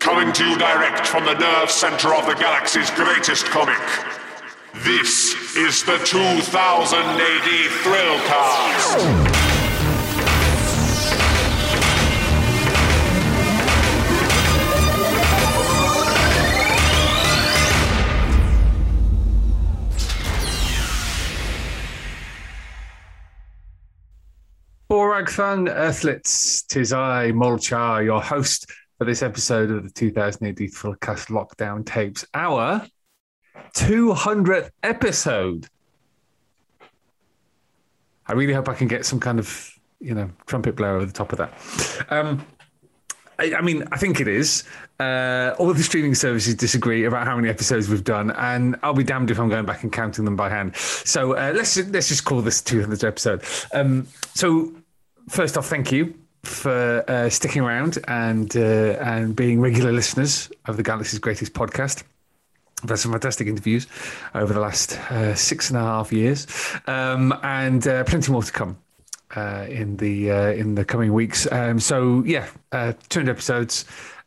coming to you direct from the nerve center of the galaxy's greatest comic. This is the 2000 AD Thrillcast. Boragthun Earthlets, 'tis I, Molchar, your host for this episode of the 2000 AD Thrillcast Lockdown Tapes, our 200th episode. I really hope I can get some kind of, trumpet blower over the top of that. I think it is. All the streaming services disagree about how many episodes we've done, and I'll be damned if I'm going back and counting them by hand. So let's just call this 200th episode. So first off, thank you for sticking around and being regular listeners of the Galaxy's Greatest Podcast. I've had some fantastic interviews over the last 6.5 years, and plenty more to come in the coming weeks. 200 episodes,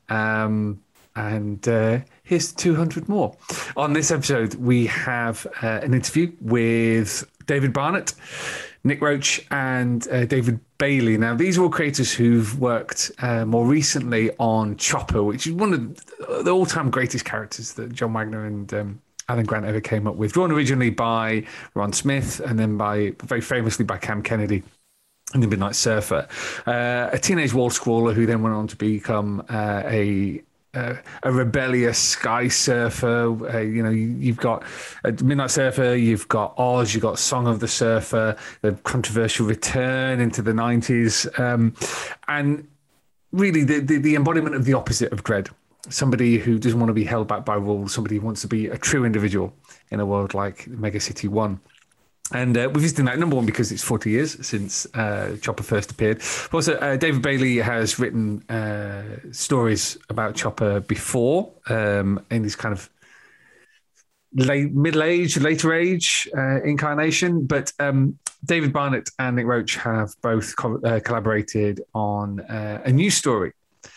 and here's 200 more. On this episode, we have an interview with David Barnett, Nick Roach, and David Bailey. Now, these are all creators who've worked more recently on Chopper, which is one of the all-time greatest characters that John Wagner and Alan Grant ever came up with. Drawn originally by Ron Smith, and then very famously by Cam Kennedy in The Midnight Surfer. A teenage wall scrawler who then went on to become a rebellious sky surfer. You've got Midnight Surfer, you've got Oz, you've got Song of the Surfer, the controversial return into the 90s, and really the embodiment of the opposite of Dredd. Somebody who doesn't want to be held back by rules, somebody who wants to be a true individual in a world like Mega City 1. And we're visiting that, number one, because it's 40 years since Chopper first appeared. But also, David Bailey has written stories about Chopper before in his kind of later age incarnation. But David Barnett and Nick Roach have both collaborated on a new story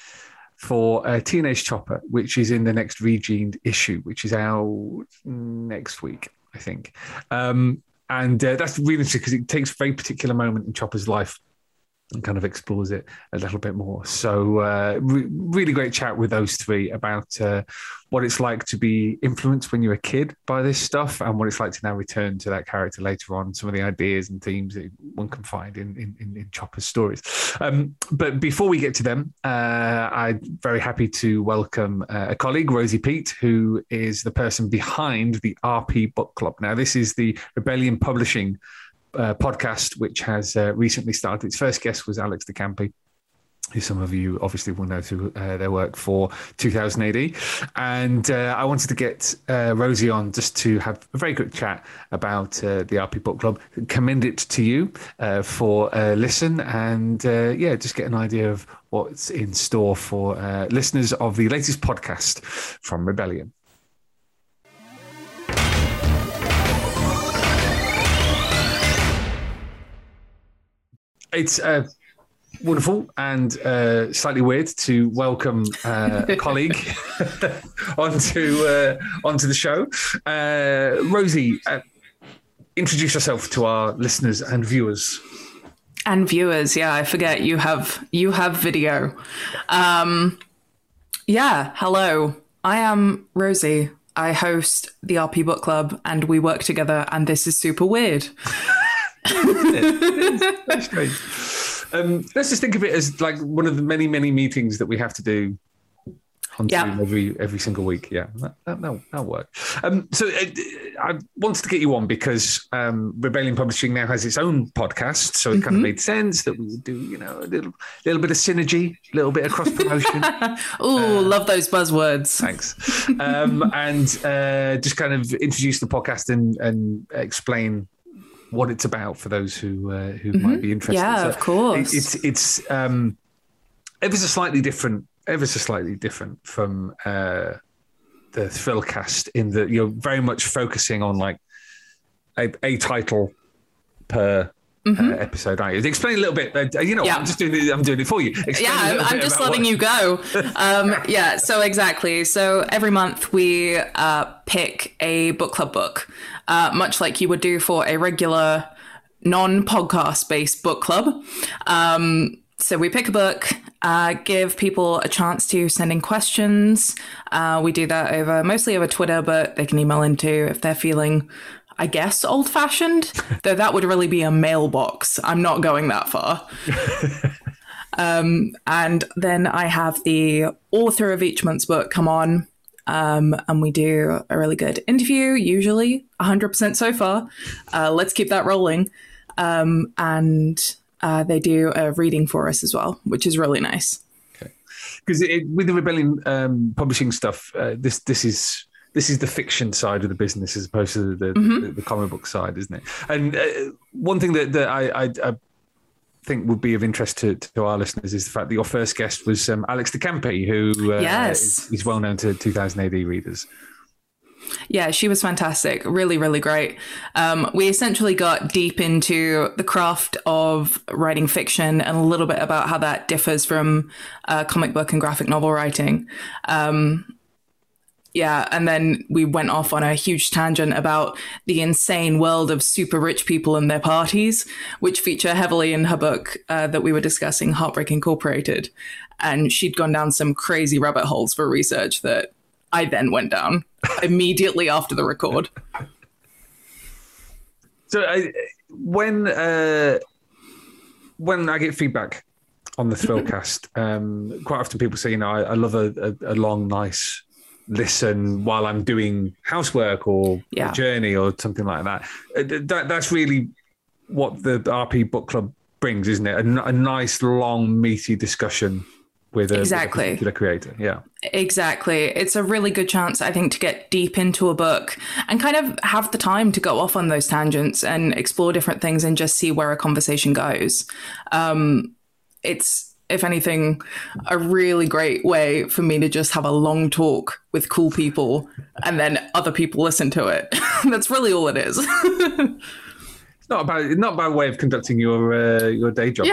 for Teenage Chopper, which is in the next Regened issue, which is out next week, I think. And that's really interesting because it takes a very particular moment in Chopper's life and kind of explores it a little bit more. So really great chat with those three about what it's like to be influenced when you're a kid by this stuff, and what it's like to now return to that character later on, some of the ideas and themes that one can find in Chopper's stories. But before we get to them, I'm very happy to welcome a colleague, Rosie Pete, who is the person behind the RP Book Club. Now, this is the Rebellion Publishing podcast, which has recently started. Its first guest was Alex de Campi, who some of you obviously will know through their work for 2000 AD. And I wanted to get Rosie on just to have a very quick chat about the RP Book Club, commend it to you for a listen, and just get an idea of what's in store for listeners of the latest podcast from Rebellion. It's wonderful and slightly weird to welcome a colleague onto the show. Rosie, introduce yourself to our listeners and viewers. And viewers, yeah, I forget you have video. Hello. I am Rosie. I host the RP Book Club, and we work together, and this is super weird. It is. That's strange. Let's just think of it as like one of the many, many meetings that we have to do on Zoom every single week. Yeah, that'll work. So I wanted to get you on because Rebellion Publishing now has its own podcast, so it kind of made sense that we would do, a little bit of synergy, a little bit of cross promotion. Love those buzzwords. Thanks. And just kind of introduce the podcast and explain what it's about for those who might be interested. Yeah, so of course. It's ever so slightly different from the Thrillcast in that you're very much focusing on like a title per episode, aren't you? Explain a little bit. I'm just doing it. I'm doing it for you. I'm just letting you go. So exactly. So every month we pick a book club book, much like you would do for a regular non-podcast based book club. So we pick a book, give people a chance to send in questions. We do that mostly over Twitter, but they can email in too if they're feeling, I guess, old-fashioned, though that would really be a mailbox. I'm not going that far. And then I have the author of each month's book come on, and we do a really good interview, usually 100% so far. Let's keep that rolling. And they do a reading for us as well, which is really nice. Okay, because with the Rebellion publishing stuff, this is the fiction side of the business as opposed to the comic book side, isn't it? And one thing that I think would be of interest to our listeners is the fact that your first guest was Alex de Campi, who is well known to 2000 AD readers. Yeah, she was fantastic. Really, really great. We essentially got deep into the craft of writing fiction and a little bit about how that differs from comic book and graphic novel writing. And then we went off on a huge tangent about the insane world of super rich people and their parties, which feature heavily in her book that we were discussing, Heartbreak Incorporated. And she'd gone down some crazy rabbit holes for research that I then went down immediately after the record. So when I get feedback on the Thrillcast, quite often people say, I love a long, nice listen while I'm doing housework or a journey or something like that. That's really what the RP Book Club brings, isn't it? A nice, long, meaty discussion with a particular creator. Yeah, exactly. It's a really good chance, I think, to get deep into a book and kind of have the time to go off on those tangents and explore different things and just see where a conversation goes. It's, if anything, a really great way for me to just have a long talk with cool people and then other people listen to it. That's really all it is. It's not about a way of conducting your day job.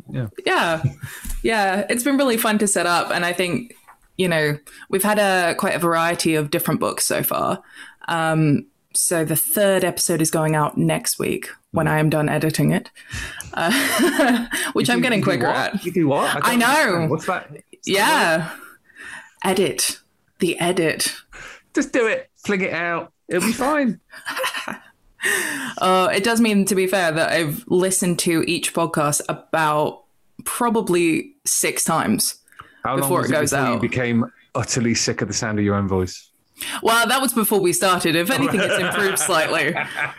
Yeah. It's been really fun to set up, and I think we've had quite a variety of different books so far. So the third episode is going out next week when I am done editing it, which I'm getting quicker at. You do what? I know. What's that? Edit. The edit. Just do it. Fling it out. It'll be fine. It does mean, to be fair, that I've listened to each podcast about probably 6 times before it goes out. You became utterly sick of the sound of your own voice? Well, that was before we started. If anything, it's improved slightly.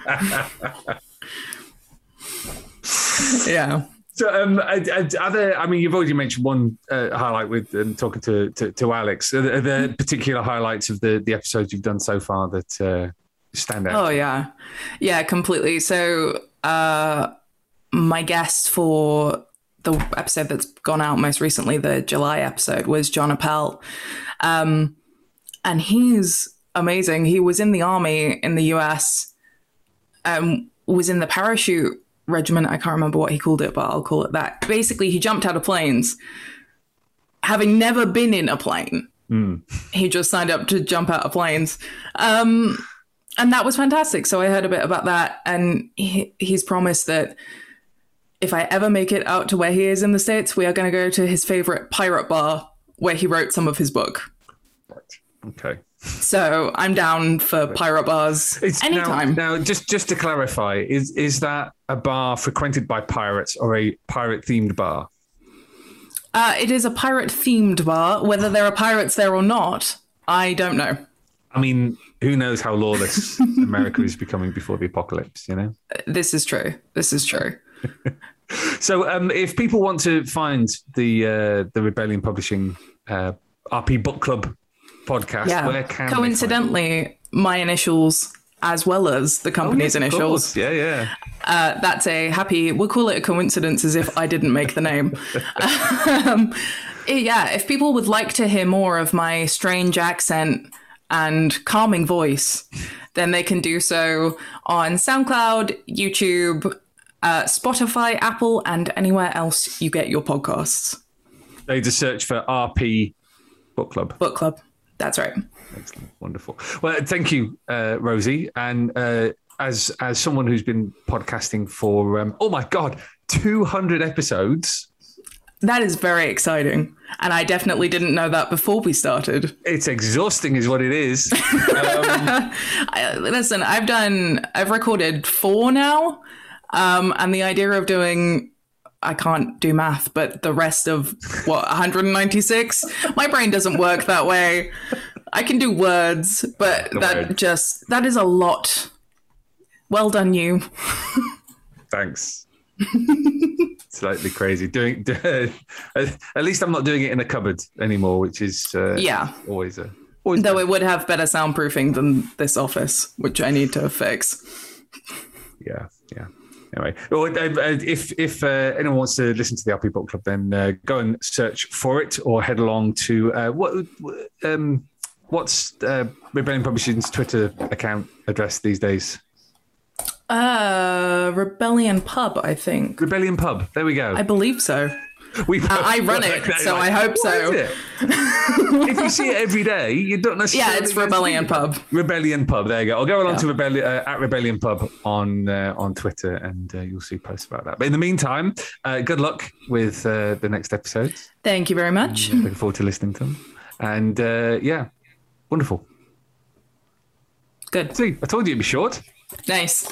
Yeah. So, you've already mentioned one highlight with talking to Alex. Are there particular highlights of the episodes you've done so far that stand out? Oh, yeah. Yeah, completely. So my guest for the episode that's gone out most recently, the July episode, was John Appel. And he's amazing. He was in the army in the US, was in the parachute regiment. I can't remember what he called it, but I'll call it that. Basically, he jumped out of planes, having never been in a plane. He just signed up to jump out of planes. And that was fantastic. So I heard a bit about that. And he's promised that if I ever make it out to where he is in the States, we are going to go to his favorite pirate bar where he wrote some of his book. Right. Okay. So I'm down for pirate bars anytime. Now, just to clarify, is that a bar frequented by pirates or a pirate-themed bar? It is a pirate-themed bar. Whether there are pirates there or not, I don't know. I mean, who knows how lawless America is becoming before the apocalypse, This is true. So if people want to find the Rebellion Publishing RP Book Club podcast, where can coincidentally my initials as well as the company's initials. Yeah. That's we'll call it a coincidence, as if I didn't make the name. If people would like to hear more of my strange accent and calming voice, then they can do so on SoundCloud, YouTube, Spotify, Apple, and anywhere else you get your podcasts. They just search for RP Book Club. Book Club. That's right. Excellent. Wonderful. Well, thank you, Rosie. And as someone who's been podcasting for, oh my God, 200 episodes. That is very exciting. And I definitely didn't know that before we started. It's exhausting is what it is. Listen, I've recorded 4 now. And the idea of doing, I can't do math, but the rest of 196? My brain doesn't work that way. I can do words, but that is a lot. Well done, you. Thanks. Slightly crazy. At least I'm not doing it in a cupboard anymore, which is always though it would have better soundproofing than this office, which I need to fix. Yeah. Anyway, if anyone wants to listen to the RP Book Club, then go and search for it, or head along to what's Rebellion Publishing's Twitter account address these days? Rebellion Pub, I think. Rebellion Pub. There we go. I believe so. I run it, so I hope so. If you see it every day, you don't necessarily. Yeah, it's Rebellion Pub. Rebellion Pub. There you go. I'll go along to at Rebellion Pub on Twitter, and you'll see posts about that. But in the meantime, good luck with the next episodes. Thank you very much. Looking forward to listening to them. And wonderful. Good. See, I told you it'd be short. Nice.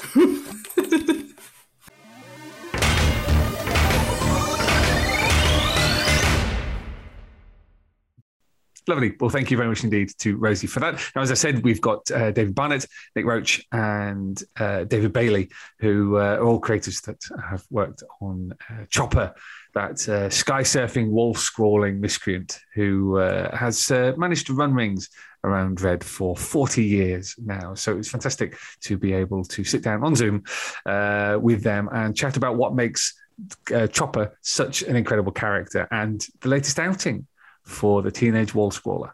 Lovely. Well, thank you very much indeed to Rosie for that. Now, as I said, we've got David Barnett, Nick Roach, and David Bailey, who are all creators that have worked on Chopper, that sky surfing, wall scrawling miscreant who has managed to run rings around Red for 40 years now. So it's fantastic to be able to sit down on Zoom with them and chat about what makes Chopper such an incredible character and the latest outing for the Teenage Wall Scrawler.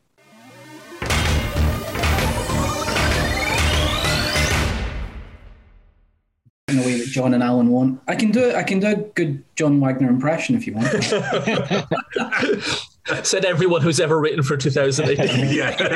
In the way that John and Alan want. I can do a good John Wagner impression if you want. Said everyone who's ever written for 2018.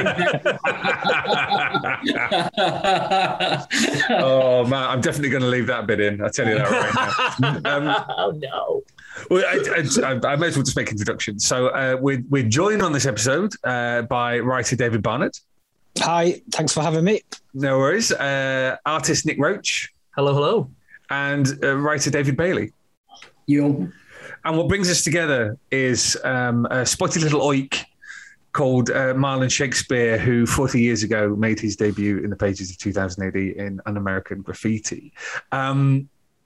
Oh man, I'm definitely going to leave that bit in. I'll tell you that right now. Oh no. Well, I may as well just make introductions. So we're joined on this episode by writer David Barnett. Hi, thanks for having me. No worries. Artist Nick Roach. Hello. And writer David Bailey. Yo. And what brings us together is a spotty little oik called Marlon Shakespeare, who 40 years ago made his debut in the pages of 2000 AD in Un-American Graffiti. I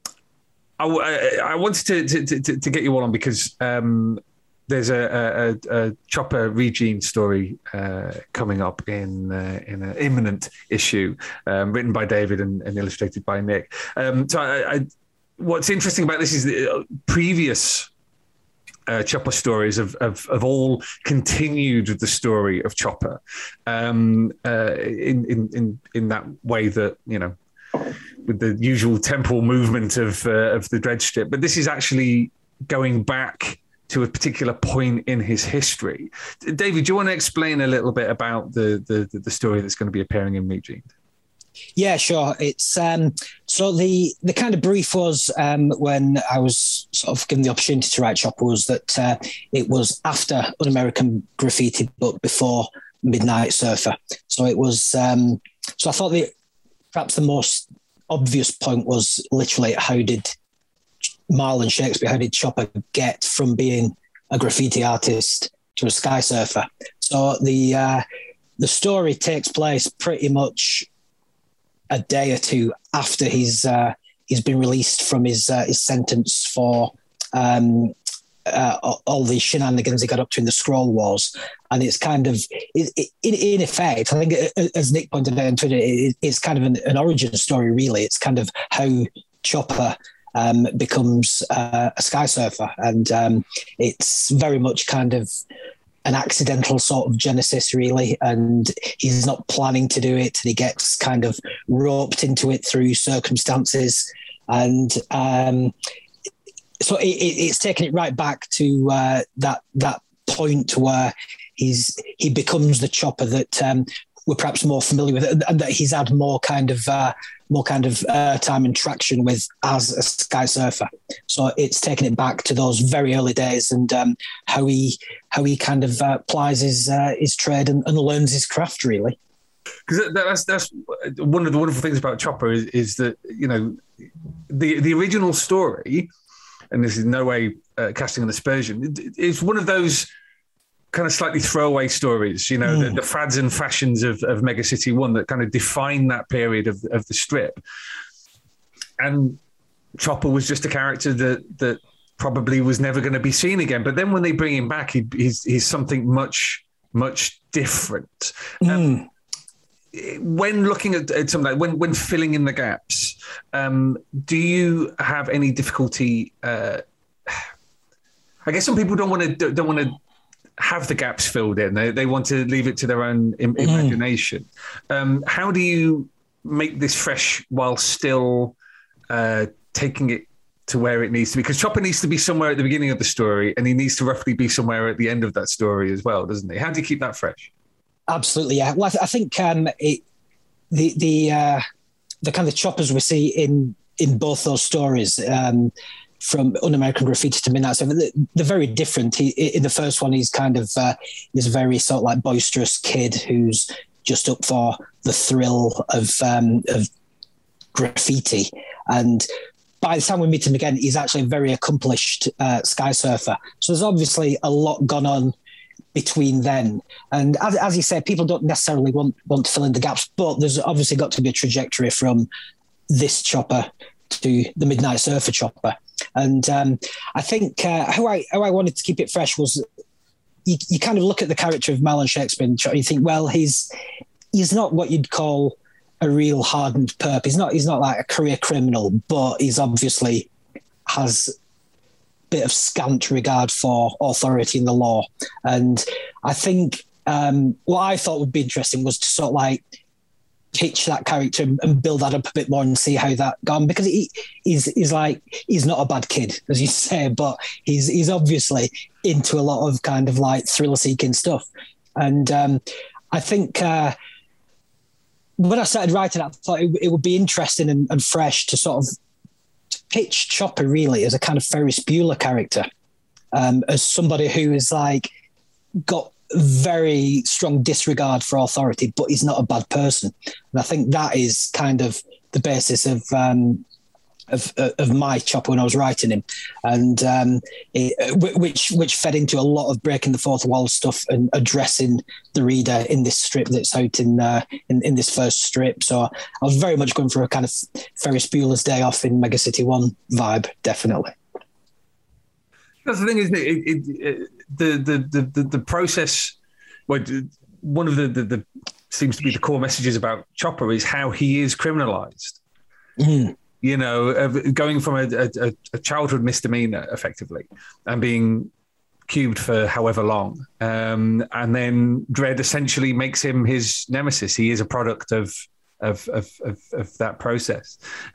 wanted to get you all on because there's a Chopper Regine story coming up in an imminent issue written by David and illustrated by Nick. What's interesting about this is the previous Chopper stories have all continued with the story of Chopper in that way that, you know, with the usual temporal movement of the Dread strip. But this is actually going back to a particular point in his history. David, do you want to explain a little bit about the story that's going to be appearing in Regine? Yeah, sure. It's so the kind of brief was when I was sort of given the opportunity to write Chopper was that it was after Un-American Graffiti, but before Midnight Surfer. So it was. So I thought perhaps the most obvious point was literally how did Marlon Shakespeare, how did Chopper get from being a graffiti artist to a sky surfer? So the story takes place pretty much a day or two after he's been released from his sentence for all the shenanigans he got up to in the Scroll Wars, and it's kind of in effect, I think, as Nick pointed out on Twitter, it's kind of an origin story. Really, it's kind of how Chopper becomes a sky surfer, and it's very much kind of an accidental sort of genesis, really, and he's not planning to do it, and he gets kind of roped into it through circumstances, and so it's taking it right back to that point where he becomes the Chopper that we're perhaps more familiar with, and that he's had more kind of time and traction with as a Sky Surfer. So it's taking it back to those very early days and how he kind of plies his trade and learns his craft, really. Because that's one of the wonderful things about Chopper is that, you know, the original story, and this is in no way casting an aspersion, it's one of those kind of slightly throwaway stories, you know, the fads and fashions of Mega City 1 that kind of define that period of the strip. And Chopper was just a character that probably was never going to be seen again. But then when they bring him back, he's something much, much different. When looking at something like when filling in the gaps, do you have any difficulty? I guess some people don't want to have the gaps filled in. They want to leave it to their own imagination. How do you make this fresh while still taking it to where it needs to be? Because Chopper needs to be somewhere at the beginning of the story, and he needs to roughly be somewhere at the end of that story as well, doesn't he? How do you keep that fresh? Absolutely, yeah. Well, I think the kind of Choppers we see in both those stories, from Un-American Graffiti to Midnight Surfer, they're very different. In the first one, he's kind of he's a very sort of like boisterous kid who's just up for the thrill of graffiti. And by the time we meet him again, he's actually a very accomplished Sky Surfer. So there's obviously a lot gone on between then. And as you said, people don't necessarily want to fill in the gaps, but there's obviously got to be a trajectory from this Chopper to the Midnight Surfer Chopper. And I think how I wanted to keep it fresh was you kind of look at the character of Marlon Shakespeare and you think, well, he's not what you'd call a real hardened perp. He's not like a career criminal, but he's obviously has bit of scant regard for authority in the law. And I think what I thought would be interesting was to sort of like pitch that character and build that up a bit more and see how that gone, because he's not a bad kid, as you say, but he's obviously into a lot of kind of like thrill-seeking stuff. And I think when I started writing, I thought it would be interesting and fresh to sort of pitch Chopper really as a kind of Ferris Bueller character, as somebody who is like got very strong disregard for authority, but he's not a bad person. And I think that is kind of the basis of my Chopper when I was writing him, and which fed into a lot of breaking the fourth wall stuff and addressing the reader in this strip that's out in this first strip. So I was very much going for a kind of Ferris Bueller's Day Off in Mega City 1 vibe, definitely. That's the thing, isn't it? The process. Well, one of the seems to be the core messages about Chopper is how he is criminalized. You know, going from a childhood misdemeanor, effectively, and being cubed for however long. And then Dredd essentially makes him his nemesis. He is a product of that process.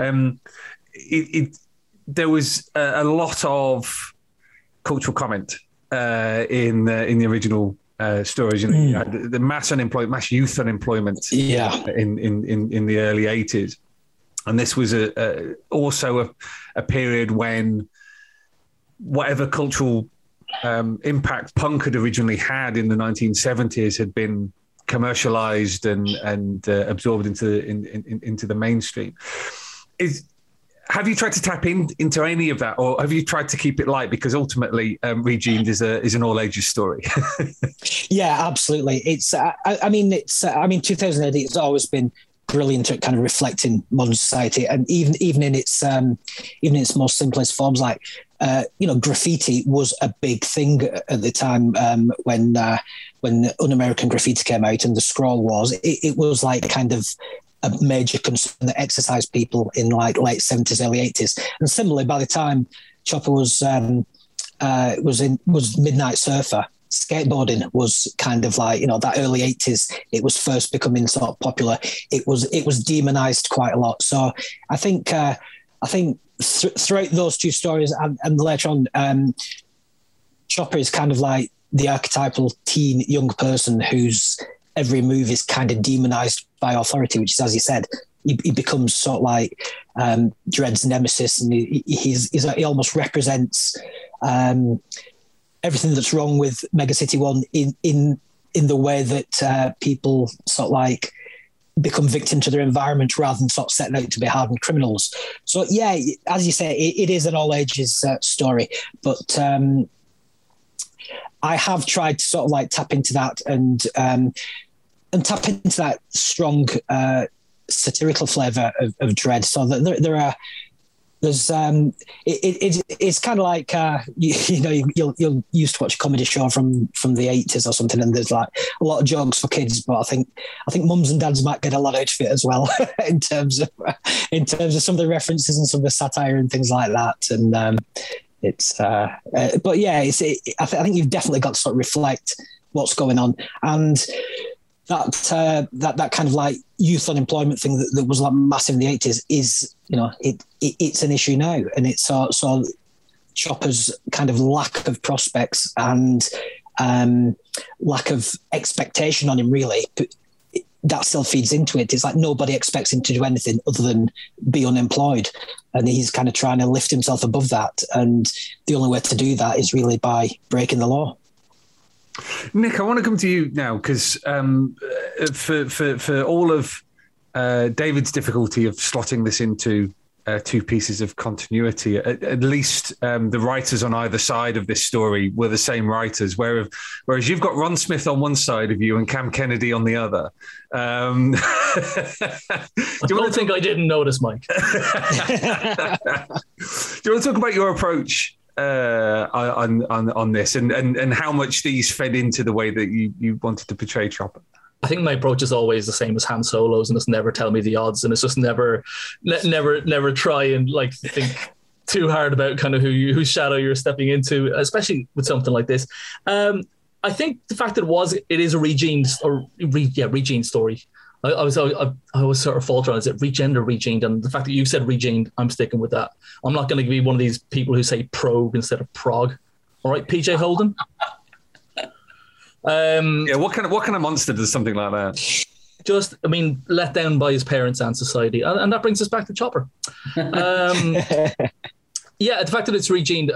There was a lot of cultural comment in the original stories. You know, the mass youth unemployment in the early 80s. And this was also a period when whatever cultural impact punk had originally had in the 1970s had been commercialized and absorbed into the mainstream. Have you tried to tap into any of that, or have you tried to keep it light? Because ultimately, Regened is an all ages story. Yeah, absolutely. It's 2008. It's always been brilliant at kind of reflecting modern society, and even in its most simplest forms, like graffiti was a big thing at the time when Un-American Graffiti came out and the Scroll Wars. It was like kind of a major concern that exercised people in like late 70s, early 80s, and similarly by the time Chopper was Midnight Surfer, skateboarding was kind of like, that early 80s, it was first becoming sort of popular. It was demonized quite a lot. So I think throughout those two stories and later on, Chopper is kind of like the archetypal teen young person whose every move is kind of demonized by authority, which is, as you said, he becomes sort of like Dredd's nemesis, and he almost represents everything that's wrong with Mega City 1 in the way that people sort of like become victim to their environment rather than sort of setting out to be hardened criminals. So yeah, as you say, it is an all ages story, but I have tried to sort of like tap into that and tap into that strong satirical flavour of Dredd. So that it's kind of like you'll used to watch a comedy show from the 80s or something, and there's like a lot of jokes for kids, but I think mums and dads might get a lot out of it as well in terms of some of the references and some of the satire and things like that. And but yeah, I think you've definitely got to sort of reflect what's going on, and that kind of like youth unemployment thing that was like massive in the 80s is, it's an issue now, and it's so Chopper's kind of lack of prospects and lack of expectation on him, really, that still feeds into it. It's like nobody expects him to do anything other than be unemployed, and he's kind of trying to lift himself above that, and the only way to do that is really by breaking the law. Nick, I want to come to you now because for all of David's difficulty of slotting this into two pieces of continuity, at least the writers on either side of this story were the same writers, whereas you've got Ron Smith on one side of you and Cam Kennedy on the other. I don't think I didn't notice, Mike. Do you want to talk about your approach on this and how much these fed into the way that you wanted to portray Chopper? I think my approach is always the same as Han Solo's, and it's never tell me the odds, and it's just never try and like think too hard about kind of whose shadow you're stepping into, especially with something like this. I think the fact that it is a Regine story. I was sort of falter on, is it Regend or Regened? And the fact that you said Regened, I'm sticking with that. I'm not going to be one of these people who say Prog instead of Prog. All right, PJ Holden. What kind of monster does something like that? Let down by his parents and society, and that brings us back to Chopper. The fact that it's Regened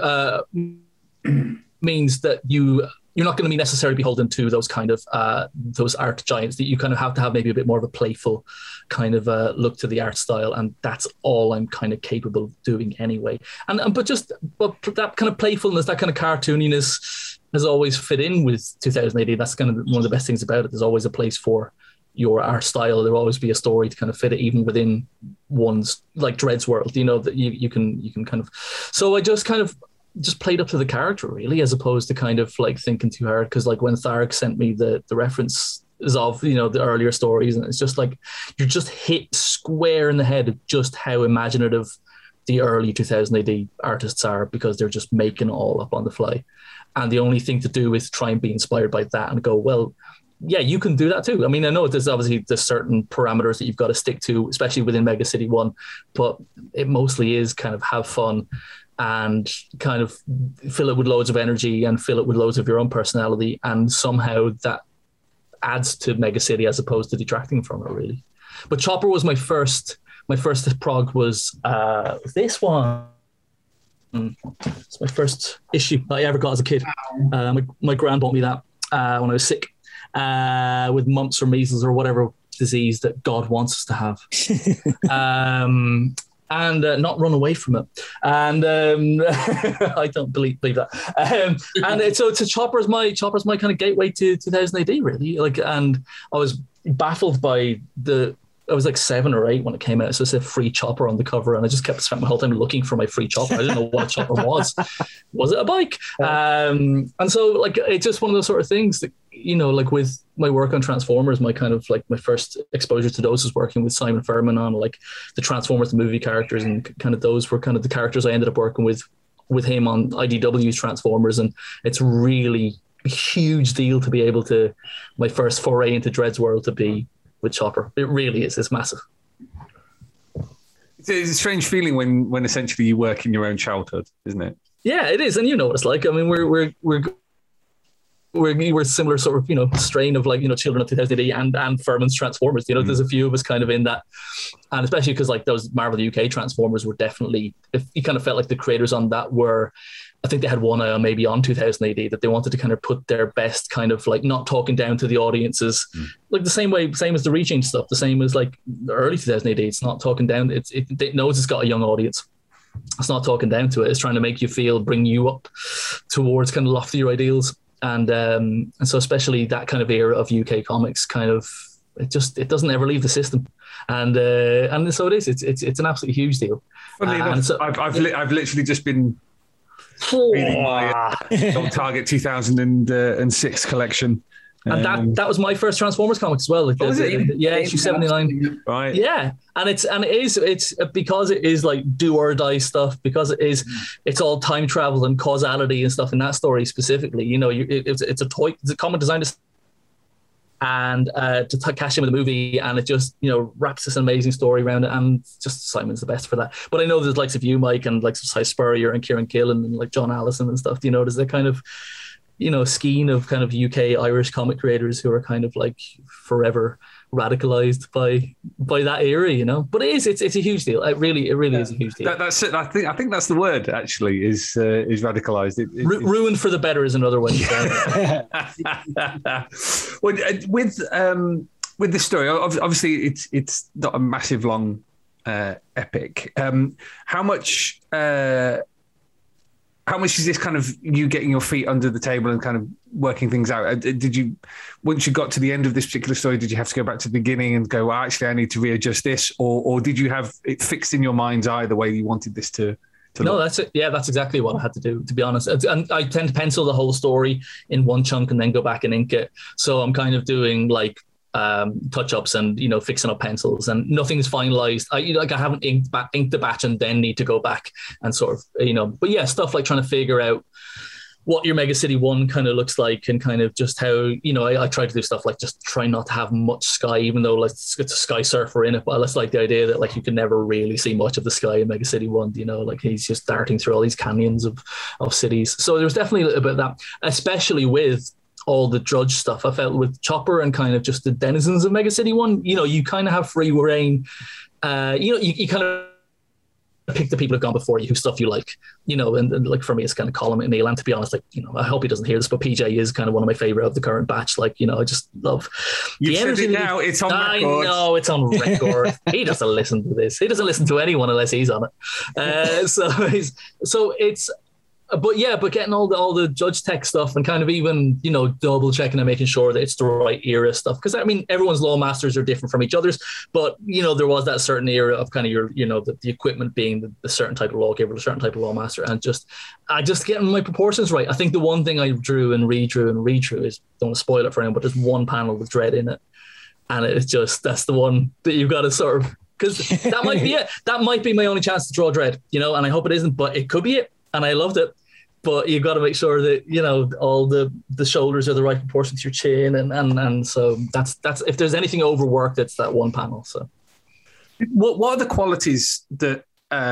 means that you're not going to be necessarily beholden to those kind of those art giants, that you kind of have to have maybe a bit more of a playful kind of look to the art style, and that's all I'm kind of capable of doing anyway. But that kind of playfulness, that kind of cartooniness has always fit in with 2000 AD. That's kind of one of the best things about it. There's always a place for your art style. There'll always be a story to kind of fit it, even within one's like Dredd's world. That you can kind of. So I just kind of played up to the character, really, as opposed to kind of like thinking too hard. Because like when Thark sent me the references of the earlier stories, and it's just like you're just hit square in the head of just how imaginative the early 2000 AD artists are, because they're just making it all up on the fly. And the only thing to do is try and be inspired by that and go, well, yeah, you can do that too. I mean, I know there's certain parameters that you've got to stick to, especially within Mega City 1, but it mostly is kind of have fun and kind of fill it with loads of energy and fill it with loads of your own personality. And somehow that adds to Mega City as opposed to detracting from it, really. But Chopper was my first prog was this one. It's my first issue that I ever got as a kid. My gran bought me that when I was sick with mumps or measles or whatever disease that God wants us to have. And not run away from it. And I don't believe that. So Chopper's my kind of gateway to 2000 AD, really. And I was baffled by I was like 7 or 8 when it came out. So it said free Chopper on the cover, and I just kept spending my whole time looking for my free Chopper. I didn't know what a Chopper was. Was it a bike? And so like it's just one of those sort of things that, like with my work on Transformers, my kind of like my first exposure to those was working with Simon Furman on like the Transformers, the movie characters, and kind of those were kind of the characters I ended up working with him on IDW's Transformers. And it's really a huge deal to be able to, my first foray into Dredd's world to be with Chopper. It really is. It's massive. It's a strange feeling when essentially you work in your own childhood, isn't it? Yeah, it is, and you know what it's like. I mean, we're similar sort of, you know, strain of like, you know, Children of 2008 and Furman's Transformers. You know, there's a few of us kind of in that, and especially because like those Marvel UK Transformers were definitely, if you kind of felt like the creators on that were, I think they had one eye on maybe on 2000 AD, that they wanted to kind of put their best kind of like not talking down to the audiences, like the same as the Reaching stuff, the same as like the early 2000 AD. It's not talking down. It knows it's got a young audience. It's not talking down to it. It's trying to make you feel, bring you up towards kind of loftier ideals. And so especially that kind of era of UK comics, kind of it doesn't ever leave the system, and so it is. It's an absolutely huge deal. Funnily enough, so, I've literally just been reading my Target 2006 collection. And that was my first Transformers comic as well. Like issue 79. Right. Yeah. And it's because it is like do or die stuff, because it's all time travel and causality and stuff in that story specifically. You know, it's a comic designed to cash in with a movie, and it just, you know, wraps this amazing story around it, and just Simon's the best for that. But I know there's likes of you, Mike, and like Cy Spurrier and Kieran Gillen and like John Allison and stuff. You know, there's that kind of, you know, skein of kind of UK Irish comic creators who are kind of like forever radicalized by that era, you know. But it's a huge deal. It really is a huge deal. That's it. I think that's the word actually, is radicalized. Ruined for the better is another one. Well, with this story, obviously it's not a massive long epic. How much is this kind of you getting your feet under the table and kind of working things out? Did you, once you got to the end of this particular story, did you have to go back to the beginning and go, well, actually, I need to readjust this? Or did you have it fixed in your mind's eye the way you wanted this to no, look? that's it. Yeah, that's exactly what I had to do, to be honest. And I tend to pencil the whole story in one chunk and then go back and ink it. So I'm kind of doing like touch-ups and, you know, fixing up pencils, and nothing's finalized. I haven't inked the batch and then need to go back and sort of, you know, but yeah, stuff like trying to figure out what your Mega City 1 kind of looks like, and kind of just how, you know, I try to do stuff like just try not to have much sky, even though like it's a Sky Surfer in it, but I just like the idea that like you can never really see much of the sky in Mega City 1, you know, like he's just darting through all these canyons of cities. So there's definitely a little bit of that, especially with all the Drudge stuff. I felt with Chopper and kind of just the denizens of Mega City 1, you know, you kind of have free reign. You know, you kind of pick the people who've gone before you, whose stuff you like, you know, and like for me, it's kind of Colin McNeil. And to be honest, like, you know, I hope he doesn't hear this, but PJ is kind of one of my favorite of the current batch. Like, you know, I just love you said it now. It's on record. I know it's on record. He doesn't listen to this. He doesn't listen to anyone unless he's on it. So it's. But getting all the Judge Tech stuff and kind of even, you know, double checking and making sure that it's the right era stuff. Because I mean, everyone's law masters are different from each other's, but you know, there was that certain era of kind of your, you know, the equipment being the certain type of lawgiver, a certain type of law master, and I just getting my proportions right. I think the one thing I drew and redrew is, don't want to spoil it for anyone, but there's one panel with Dredd in it, and it's just, that's the one that you've got to sort of, because that might be it. That might be my only chance to draw Dredd, you know, and I hope it isn't, but it could be it. And I loved it. But you've got to make sure that, you know, all the shoulders are the right proportion to your chin, and so that's if there's anything overworked, it's that one panel. So, what are the qualities that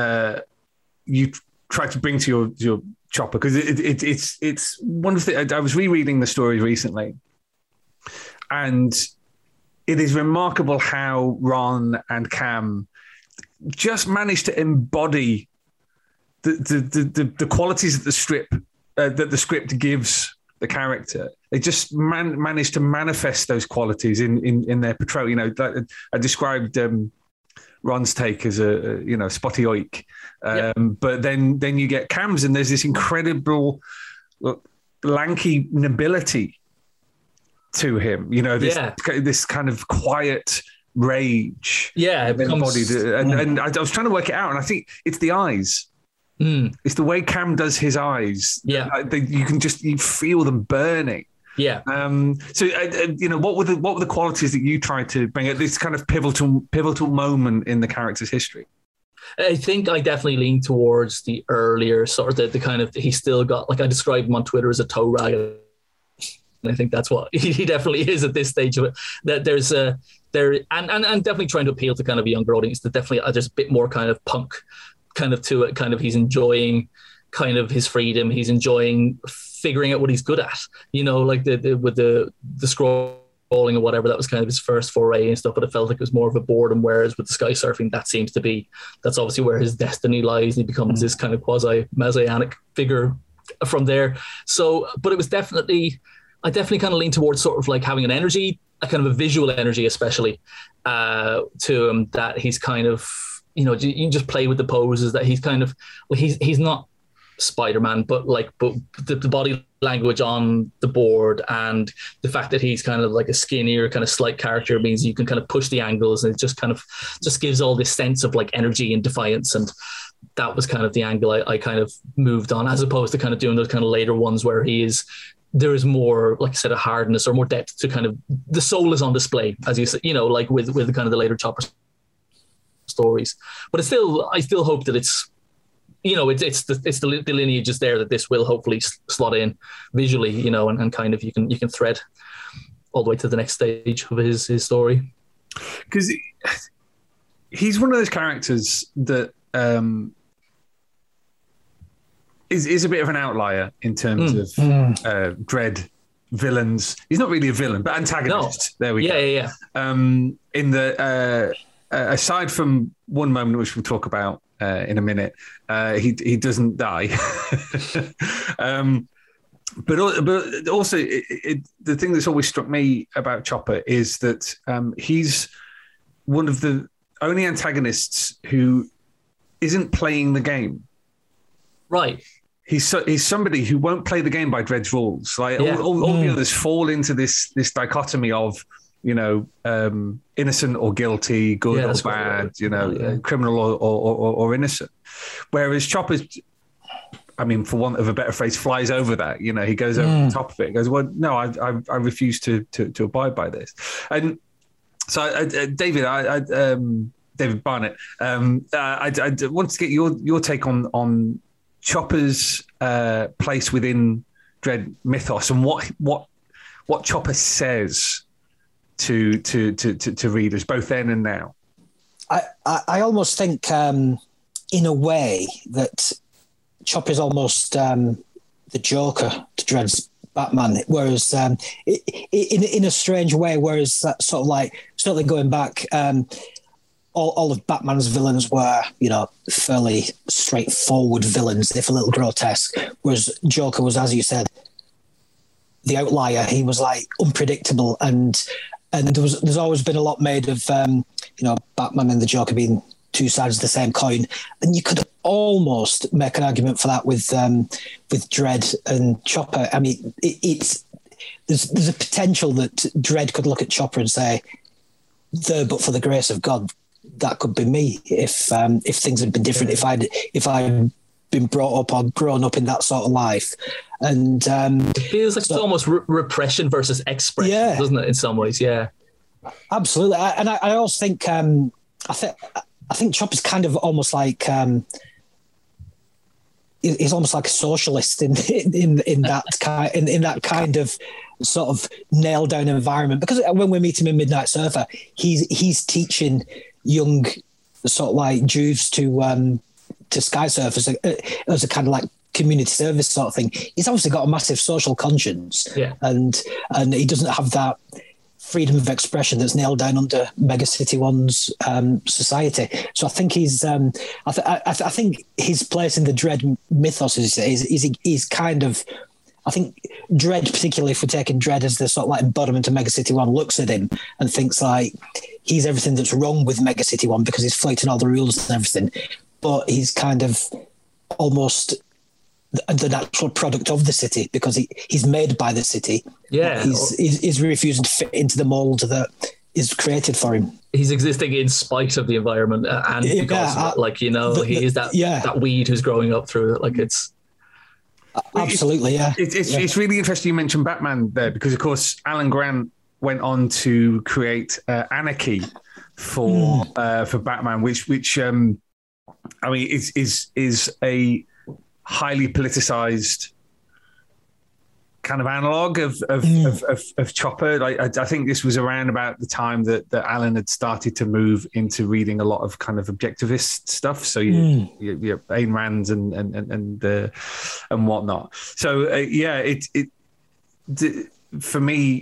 you try to bring to your Chopper? Because it's one of the, I was rereading the story recently, and it is remarkable how Ron and Cam just managed to embody the qualities that the script gives the character. They just managed to manifest those qualities in their portrayal. You know, I described Ron's take as a you know, spotty oik, but then you get Cam's, and there's this incredible lanky nobility to him. You know, this kind of quiet rage. Yeah, it becomes, embodied, and I was trying to work it out, and I think it's the eyes. It's the way Cam does his eyes. Yeah, you feel them burning. Yeah. So you know, what were the qualities that you tried to bring at this kind of pivotal moment in the character's history? I think I definitely lean towards the earlier sort of the kind of, he still got, like I described him on Twitter as a toe rag. I think that's what he definitely is at this stage of it. That there's a there and definitely trying to appeal to kind of a younger audience. That definitely there's a bit more kind of punk kind of to it. Kind of he's enjoying kind of his freedom. He's enjoying figuring out what he's good at. You know, like with the scrolling or whatever, that was kind of his first foray and stuff. But it felt like it was more of a boredom. Whereas with the sky surfing, that's obviously where his destiny lies. He becomes this kind of quasi messianic figure from there. So, but it was I definitely kind of lean towards sort of like having an energy, a kind of a visual energy, especially to him, that he's kind of, you know, you can just play with the poses that he's kind of, well, he's not Spider-Man, but the body language on the board and the fact that he's kind of like a skinnier kind of slight character means you can kind of push the angles, and it just kind of just gives all this sense of like energy and defiance. And that was kind of the angle I kind of moved on, as opposed to kind of doing those kind of later ones where there is more, like I said, a hardness or more depth to kind of the soul is on display, as you say, you know, like with the kind of the later Chopper stories. But I still hope that it's, you know, it's the lineage is there that this will hopefully slot in visually, you know, and kind of you can thread all the way to the next stage of his story. Because he's one of those characters that is a bit of an outlier in terms of Dredd villains. He's not really a villain, but antagonist. No. There we go. Yeah. In the aside from one moment which we'll talk about in a minute, he doesn't die. But also the thing that's always struck me about Chopper is that he's one of the only antagonists who isn't playing the game. Right. He's somebody who won't play the game by Dredd's rules. Like all the others fall into this dichotomy of, you know, innocent or guilty, good or bad, you know, criminal or innocent. Whereas Chopper's, I mean, for want of a better phrase, flies over that. You know, he goes over the top of it and goes, well, no, I refuse to abide by this. And so, David Barnett, I want to get your take on Chopper's place within Dredd mythos and what Chopper says to readers, both then and now. I almost think, in a way, that Chopper's almost the Joker to Dredd's Batman, whereas in a strange way, whereas that sort of like certainly going back. All of Batman's villains were, you know, fairly straightforward villains, if a little grotesque. Whereas Joker was, as you said, the outlier. He was like unpredictable, and there's always been a lot made of, you know, Batman and the Joker being two sides of the same coin, and you could almost make an argument for that with Dredd and Chopper. I mean, there's a potential that Dredd could look at Chopper and say, but for the grace of God, that could be me if things had been different, if I'd been brought up or grown up in that sort of life. And it feels like it's almost repression versus expression, doesn't it? In some ways, yeah, absolutely. I also think I think Chopper's kind of almost like he's almost like a socialist in that kind of sort of nailed down environment, because when we meet him in Midnight Surfer, he's teaching young sort of like Jews to sky surf as a kind of like community service sort of thing. He's obviously got a massive social conscience, and he doesn't have that freedom of expression that's nailed down under Mega City One's society. So I think he's I think his place in the Dredd mythos is kind of, I think Dredd, particularly if we're taking Dredd as the sort of like embodiment of Mega City One, looks at him and thinks like he's everything that's wrong with Mega City One because he's flouting all the rules and everything. But he's kind of almost the natural product of the city because he's made by the city. Yeah. He's refusing to fit into the mold that is created for him. He's existing in spite of the environment and because of it. Like, you know, he is that weed who's growing up through it. Like it's... Absolutely, yeah. It's really interesting you mentioned Batman there because, of course, Alan Grant went on to create Anarchy for Batman, which I mean is a highly politicized kind of analog of Chopper. Like I think this was around about the time that Alan had started to move into reading a lot of kind of objectivist stuff. So you Ayn Rand and whatnot. So for me,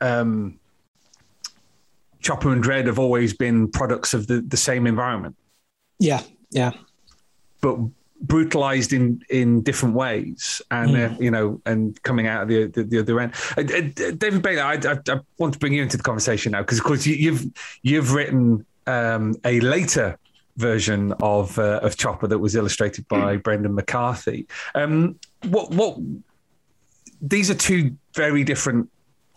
Chopper and Dredd have always been products of the same environment. Yeah. But brutalized in different ways, and and coming out of the other end. David Bailey, I want to bring you into the conversation now, because of course you've written a later version of Chopper that was illustrated by Brendan McCarthy. What these are two very different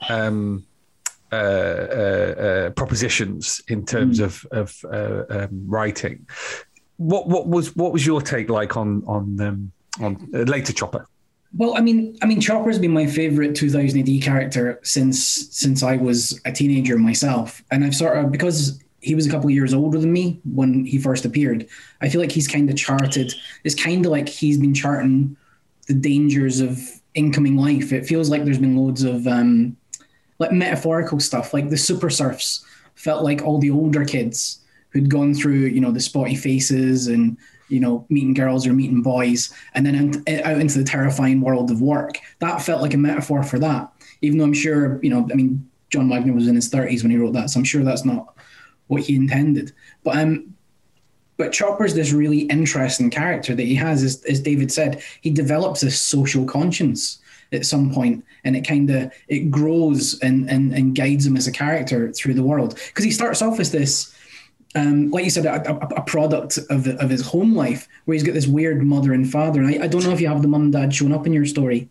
propositions in terms of writing. What was your take like on later Chopper? Well, I mean, Chopper's been my favorite 2000 AD character since I was a teenager myself, and I've sort of, because he was a couple of years older than me when he first appeared, I feel like he's kind of charted. It's kind of like he's been charting the dangers of incoming life. It feels like there's been loads of like metaphorical stuff, like the Super Surfs felt like all the older kids who'd gone through, the spotty faces and, meeting girls or meeting boys, and then out into the terrifying world of work. That felt like a metaphor for that, even though I'm sure, John Wagner was in his 30s when he wrote that, so I'm sure that's not what he intended. But Chopper's this really interesting character that he has, as David said, he develops this social conscience at some point, and it grows and guides him as a character through the world. Because he starts off as this, like you said, a product of his home life, where he's got this weird mother and father. And I don't know if you have the mum and dad showing up in your story.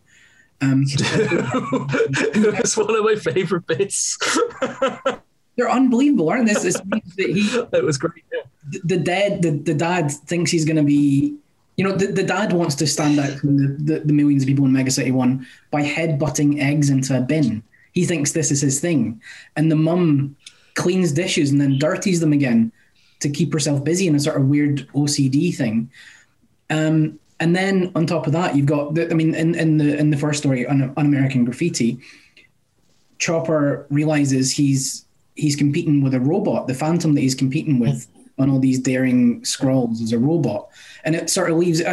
It's one of my favorite bits. They're unbelievable, aren't they? This means that it was great. Yeah. The dad thinks he's going to be, the dad wants to stand out from the millions of people in Mega City 1 by headbutting eggs into a bin. He thinks this is his thing. And the mum cleans dishes and then dirties them again to keep herself busy in a sort of weird OCD thing. And then on top of that, you've got, in the first story, on Un-American Graffiti, Chopper realizes he's competing with a robot. The Phantom that he's competing with on all these daring scrolls is a robot, and it sort of leaves.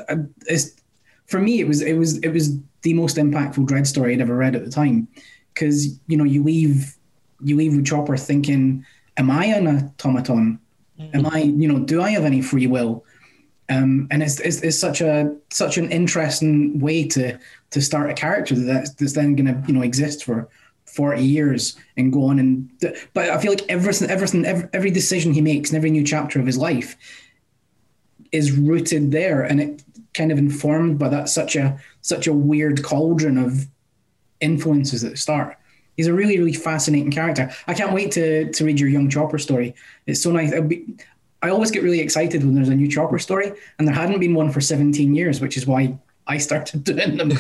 For me, it was the most impactful Dredd story I'd ever read at the time, because you leave with Chopper thinking, "Am I an automaton? Am I? Do I have any free will?" And it's such an interesting way to start a character that's then going to exist for 40 years and go on. But I feel like every decision he makes in every new chapter of his life is rooted there, and it kind of informed by that such a weird cauldron of influences at the start. He's a really, really fascinating character. I can't wait to read your Young Chopper story. It's so nice. I always get really excited when there's a new Chopper story, and there hadn't been one for 17 years, which is why I started doing them.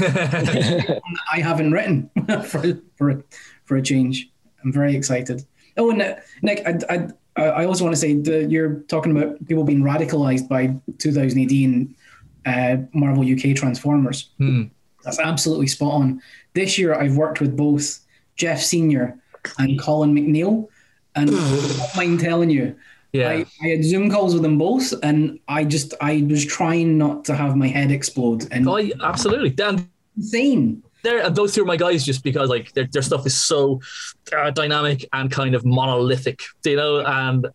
I haven't written for a change. I'm very excited. Oh, and Nick, I also want to say that you're talking about people being radicalized by 2000 AD and Marvel UK Transformers. That's absolutely spot on. This year, I've worked with both Jeff Senior and Colin McNeil, and I don't mind telling you, I had Zoom calls with them both, and I was trying not to have my head explode. And absolutely, Dan, insane. Those two are my guys, just because like their stuff is so dynamic and kind of monolithic, and